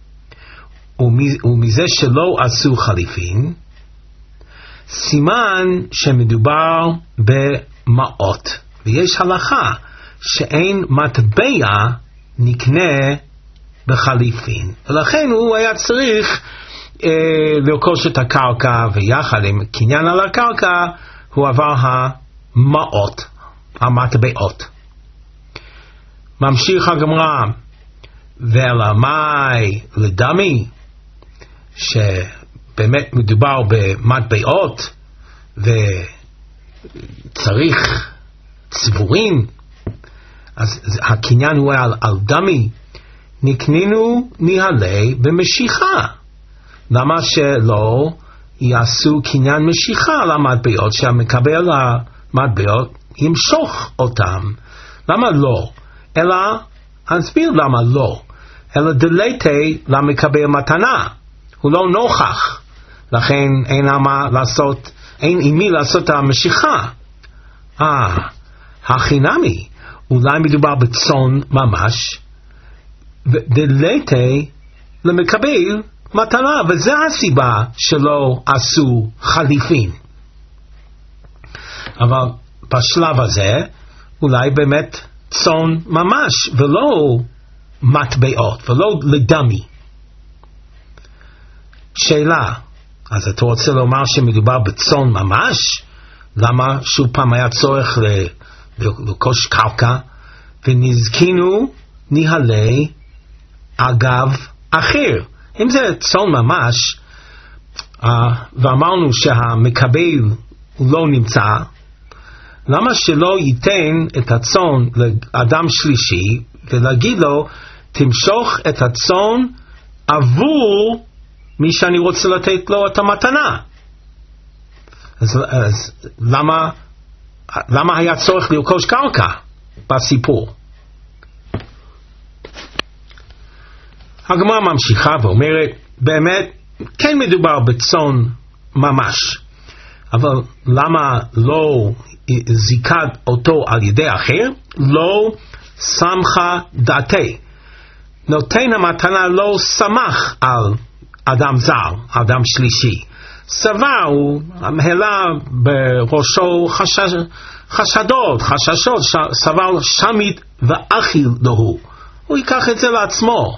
ומזה שלא עשו חליפין, סימן שמדובר במעות, ויש הלכה שאין מטבע נקנה בחליפין, ולכן הוא היה צריך אה, לרכוש את הקרקע, ויחד עם קניין על הקרקע הוא עבר המעות, המטבעות. ממשיך הגמרא, ולמאי לדמי, באמת מדובר במטבעות וצריך צבורים, אז הקניין הוא על, על דמי. נקנינו נהלי במשיכה. למה שלא יעשו קניין משיכה למטבעות, שהמקבל המטבעות ימשוך אותם? למה לא? אלא, אסביר למה לא. אלא דלתי למקבל מתנה. הוא לא נוכח. לכן אין מה לעשות, אין עם מי לעשות המשיכה. אה, החינמי. אולי מדובר בצאן ממש. דלתי למקבל מתנה, וזו הסיבה שלא עשו חליפין. אבל בשלב הזה אולי באמת צאן ממש ולא מטבעות ולא לדמי. שאלה, אז אתה רוצה לומר שמדובר בצאן ממש? למה שוב פעם היה צורך לרכוש קרקע? ונזקינו נהלי אגב אחר. אם זה צאן ממש, uh, ואמרנו שהמקבל הוא לא נמצא, למה שלא ייתן את הצאן לאדם שלישי ולהגיד לו, תמשוך את הצאן עבור מי שאני רוצה לתת לו את המתנה? אז, אז למה, למה היה צורך לרכוש קרקע בסיפור? הגמרא ממשיכה ואומרת, באמת, כן מדובר בצאן ממש, אבל למה לא זיקד אותו על ידי אחר? לא שמחה דעתי. נותן המתנה לא שמח על אדם זר, אדם שלישי. סבר, הוא העלה בראשו חשש, חשדות, חששות, סבר שמית ואכיל דהו. הוא ייקח את זה לעצמו.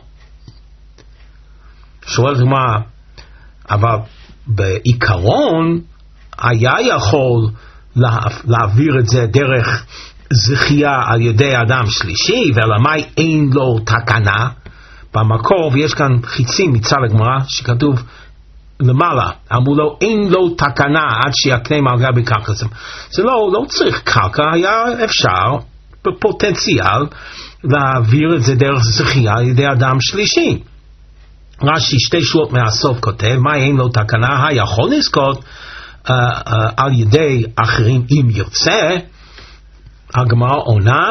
שואל מה, אבל בעיקרון היה יכול לה, להעביר את זה דרך זכייה על ידי אדם שלישי, ולמי אין לו תקנה במקור, ויש כאן חיצים מצד הגמרא שכתוב למעלה, אמרו לו אין לו תקנה עד שיקנה על גבי קרקע. זה לא, לא צריך קרקע, היה אפשר בפוטנציאל להעביר את זה דרך זכייה על ידי אדם שלישי. רש"י שתי שורות מהסוף כותב, מה אין לו תקנה, היכול לזכות uh, uh, על ידי אחרים אם ירצה. הגמרא עונה,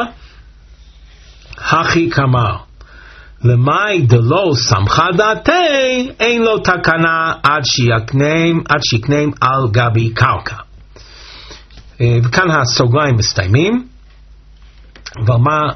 הכי כמר, למאי דלא שמחה דעתי, אין לו תקנה עד שיקנם, עד שיקנם על גבי קרקע. Uh, וכאן הסוגריים מסתיימים, ומה,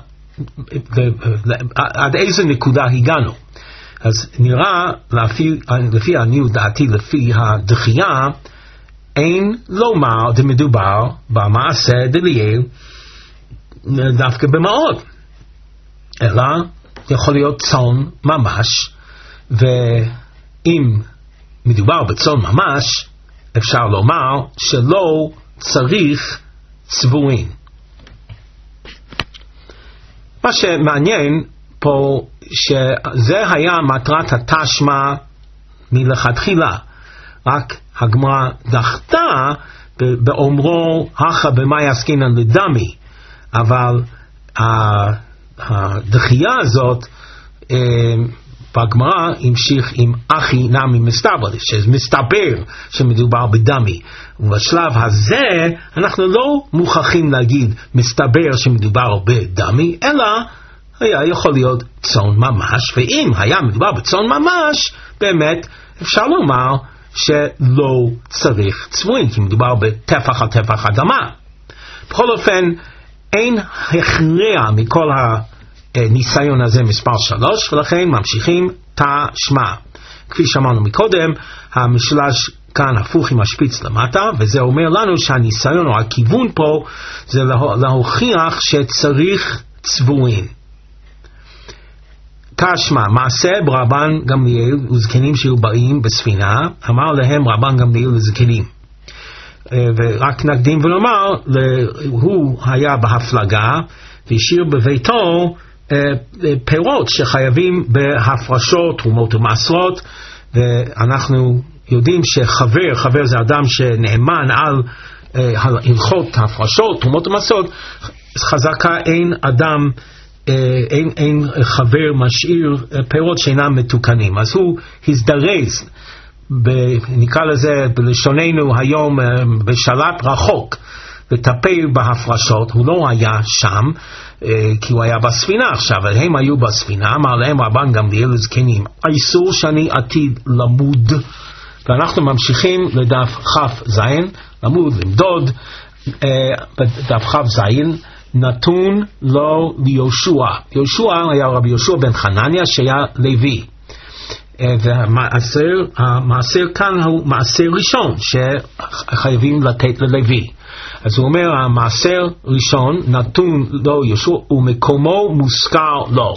עד איזה נקודה הגענו? אז נראה, לפי, לפי עניות דעתי, לפי הדחייה, אין לומר דמדובר במעשה דליאל דווקא במעות, אלא יכול להיות צאן ממש, ואם מדובר בצאן ממש, אפשר לומר שלא צריך צבועים. מה שמעניין פה, שזה היה מטרת התשמע מלכתחילה, רק הגמרא דחתה באומרו הכא במאי עסקינן לדמי, אבל הדחייה הזאת בגמרא המשיך עם אחי נמי מסתבר, שמסתבר שמדובר בדמי, ובשלב הזה אנחנו לא מוכרחים להגיד מסתבר שמדובר בדמי, אלא היה יכול להיות צאן ממש, ואם היה מדובר בצאן ממש, באמת אפשר לומר שלא צריך צבועים, כי מדובר בטפח על טפח אדמה. בכל אופן, אין הכרע מכל הניסיון הזה מספר שלוש, ולכן ממשיכים תשמע. כפי שאמרנו מקודם, המשולש כאן הפוך עם השפיץ למטה, וזה אומר לנו שהניסיון או הכיוון פה זה להוכיח שצריך צבועים. תשמע, מעשה ברבן גמליאל וזקנים שהיו באים בספינה, אמר להם רבן גמליאל לזקנים. ורק נקדים ונאמר, הוא היה בהפלגה והשאיר בביתו פירות שחייבים בהפרשות, תרומות ומעשרות, ואנחנו יודעים שחבר, חבר זה אדם שנאמן על הלכות ההפרשות, תרומות ומסות, חזקה אין אדם, אין, אין חבר משאיר פירות שאינם מתוקנים. אז הוא הזדרז, ב, נקרא לזה בלשוננו היום, בשלט רחוק, לטפל בהפרשות. הוא לא היה שם, כי הוא היה בספינה עכשיו, אבל הם היו בספינה. אמר להם רבן גמליאל לזקנים, האיסור שאני עתיד למוד, ואנחנו ממשיכים לדף כף זין, למוד, למדוד, בדף כף זין, נתון לו ליהושע. יהושע היה רבי יהושע בן חנניה שהיה לוי. והמעשר, המעשר כאן הוא מעשר ראשון שחייבים לתת ללוי. אז הוא אומר, המעשר ראשון נתון לו יהושע ומקומו מוזכר לו.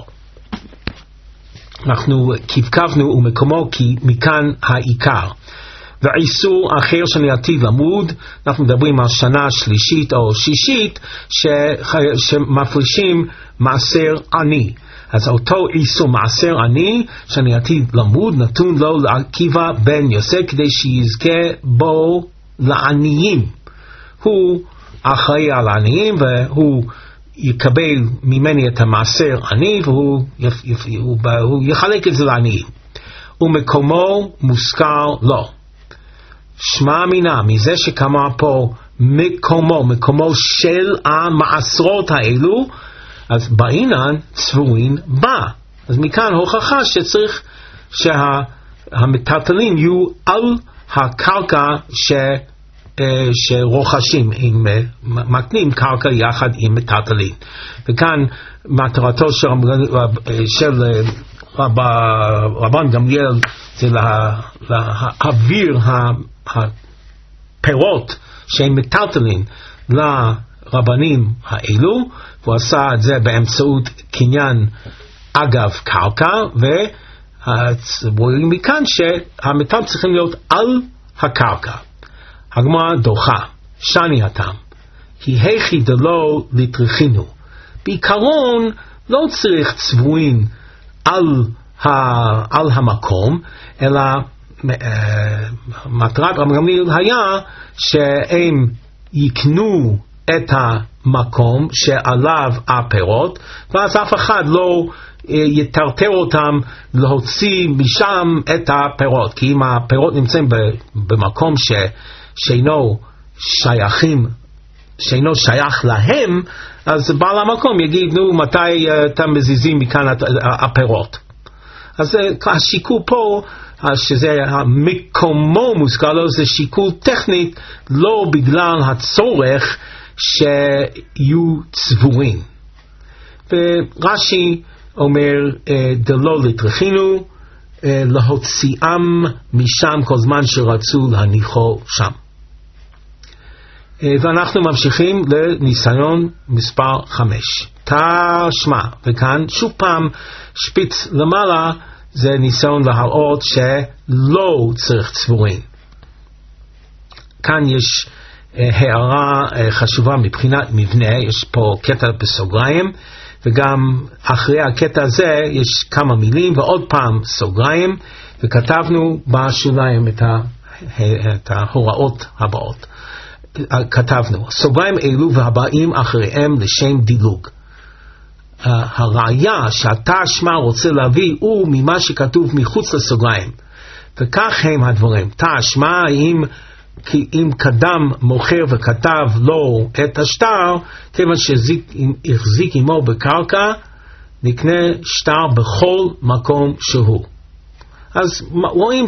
אנחנו כבקבנו ומקומו כי מכאן העיקר. והאיסור אחר שאני עתיד למוד, אנחנו מדברים על שנה שלישית או שישית שמפרישים מעשר עני. אז אותו איסור מעשר עני שאני עתיד למוד נתון לו לעקיבא בן יוסף כדי שיזכה בו לעניים. הוא אחראי על העניים והוא יקבל ממני את המעשר עני והוא יפ, יפ, הוא, הוא יחלק את זה לעניים. ומקומו מוזכר לו. שמע מינה, מזה שכמה פה מקומו, מקומו של המעשרות האלו, אז בעינן צבוין בה. אז מכאן הוכחה שצריך שהמטלטלים יהיו על הקרקע ש, שרוכשים, עם, מתנים קרקע יחד עם מטלטלים. וכאן מטרתו של, של רב, רבן גמליאל זה לה, להעביר הפירות שהם מטלטלים לרבנים האלו, והוא עשה את זה באמצעות קניין אגב קרקע, ורואים מכאן שהמטלטלים צריכים להיות על הקרקע. הגמרא דוחה, שני התם, כי היכי דלא לטריחינו. בעיקרון לא צריך צבועים על, ה, על המקום, אלא מטרת רבי גמליאל היה שהם יקנו את המקום שעליו הפירות, ואז אף אחד לא יטרטר אותם להוציא משם את הפירות, כי אם הפירות נמצאים במקום ש, שאינו שייכים, שאינו שייך להם, אז בעל המקום יגיד, נו, מתי אתם מזיזים מכאן הפירות? אז השיקול פה, שזה המקומו מוזכר לו, זה שיקול טכנית, לא בגלל הצורך שיהיו צבועים. ורש"י אומר, דלא לטריחינו, להוציאם משם כל זמן שרצו להניחו שם. ואנחנו ממשיכים לניסיון מספר חמש. תשמע, וכאן שוב פעם שפיץ למעלה, זה ניסיון להראות שלא צריך צבועים. כאן יש הערה חשובה מבחינת מבנה, יש פה קטע בסוגריים, וגם אחרי הקטע הזה יש כמה מילים ועוד פעם סוגריים, וכתבנו בשוליים את, ה, את ההוראות הבאות. כתבנו, סוגריים אלו והבאים אחריהם לשם דילוג. Uh, הראיה שאתה שמה רוצה להביא הוא ממה שכתוב מחוץ לסוגריים, וכך הם הדברים. תשמע, אם, אם קדם מוכר וכתב לו את השטר, כיוון שהחזיק עמו בקרקע, נקנה שטר בכל מקום שהוא. אז רואים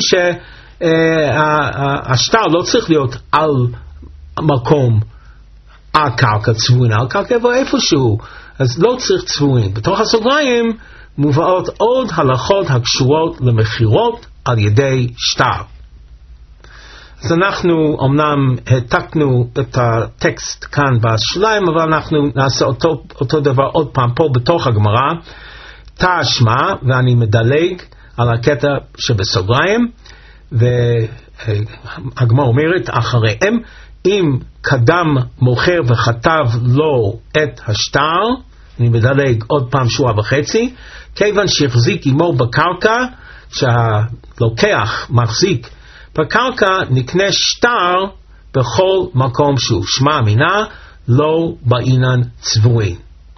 שהשטר uh, לא צריך להיות על מקום הקרקע, צבועים על קרקע, אבל איפשהו, אז לא צריך צבועים. בתוך הסוגריים מובאות עוד הלכות הקשורות למחירות על ידי שטר. אז אנחנו אמנם העתקנו את הטקסט כאן בשוליים, אבל אנחנו נעשה אותו, אותו דבר עוד פעם פה בתוך הגמרא. תשמע, ואני מדלג על הקטע שבסוגריים, והגמרא אומרת אחריהם, אם קדם מוכר וכתב לו את השטר, אני מדלג עוד פעם שורה וחצי, כיוון שהחזיק עמו בקרקע, שהלוקח מחזיק בקרקע נקנה שטר בכל מקום שהוא. שמע מינה לא בעינן צבועים.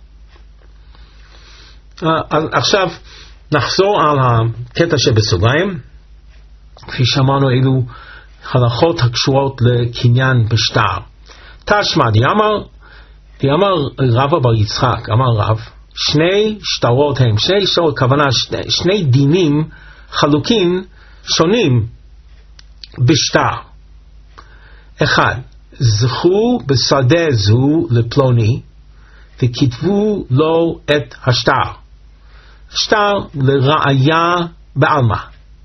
עכשיו נחזור על הקטע שבסוגריים. כפי שאמרנו, אלו הלכות הקשורות לקניין בשטר. תשמע דיאמר, דיאמר רבא בר יצחק, אמר רב, שני שטרות הם, שני שטרות, כוונה שני, שני דינים חלוקים שונים בשטר. אחד, זכו בשדה זו לפלוני וכתבו לו את השטר. שטר לראיה בעלמא.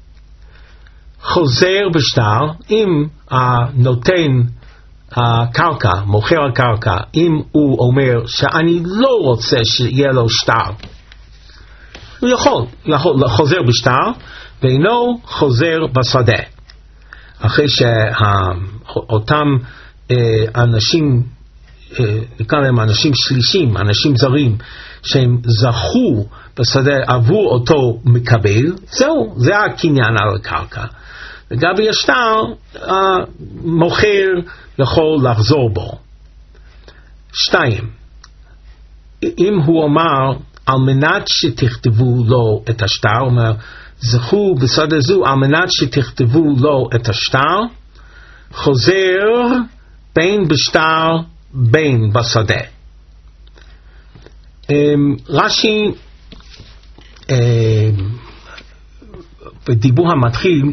חוזר בשטר, אם הנותן הקרקע, מוכר הקרקע, אם הוא אומר שאני לא רוצה שיהיה לו שטר, הוא יכול, יכול חוזר בשטר ואינו חוזר בשדה. אחרי שאותם אנשים, נקרא להם אנשים שלישים, אנשים זרים, שהם זכו בשדה עבור אותו מקבל, זהו, זה הקניין על הקרקע. לגבי השטר, המוכר יכול לחזור בו. שתיים, אם הוא אמר, על מנת שתכתבו לו את השטר, הוא אומר, זכו בשדה זו, על מנת שתכתבו לו את השטר, חוזר בין בשטר, בין בשדה. רש"י, בדיבור המתחיל,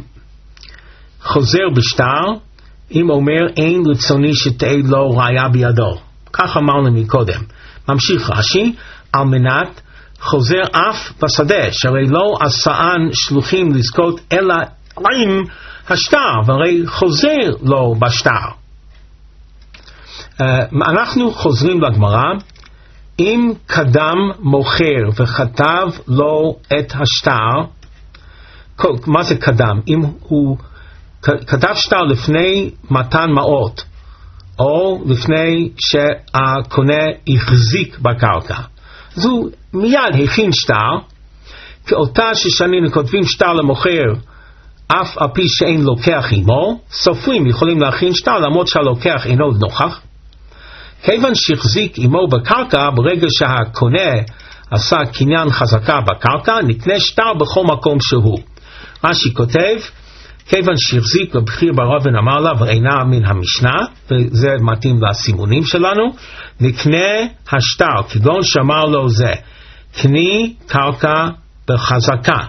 חוזר בשטר, אם אומר אין רצוני שתהיה לו ראיה בידו. כך אמרנו מקודם. ממשיך רש"י, על מנת חוזר אף בשדה, שהרי לא עשאן שלוחים לזכות אלא עם השטר, והרי חוזר לו בשטר. Uh, אנחנו חוזרים לגמרא, אם קדם מוכר וכתב לו את השטר, מה זה קדם? אם הוא כתב שטר לפני מתן מעות, או לפני שהקונה החזיק בקרקע, אז הוא מיד הכין שטר, כאותה ששנים כותבים שטר למוכר, אף על פי שאין לוקח עמו, סופרים יכולים להכין שטר למרות שהלוקח אינו נוכח. כיוון שהחזיק עמו בקרקע, ברגע שהקונה עשה קניין חזקה בקרקע, נקנה שטר בכל מקום שהוא. רש"י כותב, כיוון שהחזיק בבחיר ברובן אמר לה, ואינה מן המשנה, וזה מתאים לסימונים שלנו, נקנה השטר, כגון שאמר לו זה, קני קרקע בחזקה,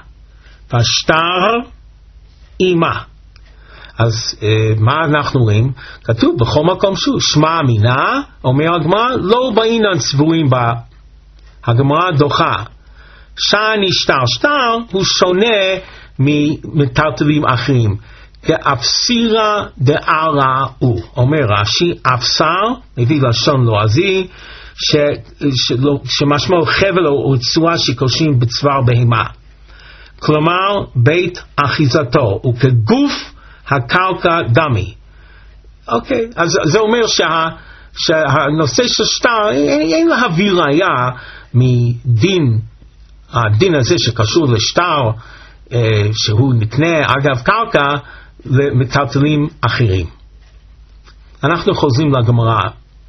והשטר אימה. אז אה, מה אנחנו רואים? כתוב בכל מקום שהוא, שמע מינה, אומר הגמרא, לא בעינן צבועים בה. הגמרא דוחה. שאני שטר שטר הוא שונה ממטלטלים אחרים. כאפסירה דערא הוא. אומר רש"י, אפסר, מביא לשון לועזי, ש, ש, שמשמעו חבל או צורה שקושרים בצוואר בהמה. כלומר, בית אחיזתו, וכגוף הקרקע דמי. אוקיי, אז זה אומר שה, שהנושא של שטר, אין להביא ראיה מדין, הדין הזה שקשור לשטר, אה, שהוא נקנה אגב קרקע, למטלטלים אחרים. אנחנו חוזרים לגמרא.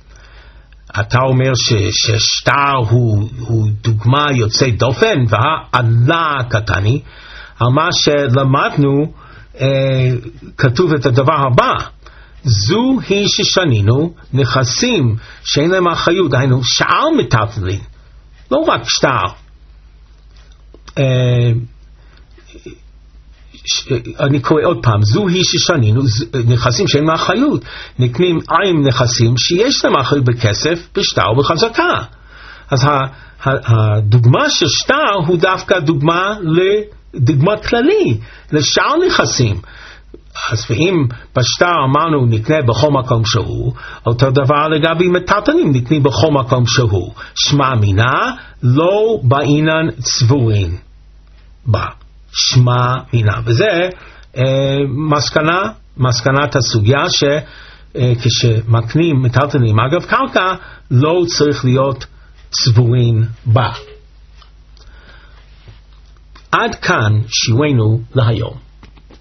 אתה אומר ש, ששטר הוא, הוא דוגמה יוצא דופן, והעלה קטני, על מה שלמדנו, אה, כתוב את הדבר הבא, זו היא ששנינו נכסים שאין להם אחריות, היינו שאר מטלטלים, לא רק שטר. אה, ש, אני קורא עוד פעם, זו היא ששנינו נכסים שאין להם אחריות, נקנים עם נכסים שיש להם אחריות בכסף, בשטר ובחזקה. אז ה, ה, הדוגמה של שטר הוא דווקא דוגמה ל... דוגמה כללי, לשאר נכסים. אז ואם בשטר אמרנו נקנה בכל מקום שהוא, אותו דבר לגבי מטלטלים, נקנה בכל מקום שהוא. שמע מינה, לא בעינן צבועים בה. שמע מינה. וזה אה, מסקנה, מסקנת הסוגיה שכשמקנים מטלטלים אגב קרקע, לא צריך להיות צבועים בה. עד כאן שיעורנו להיום.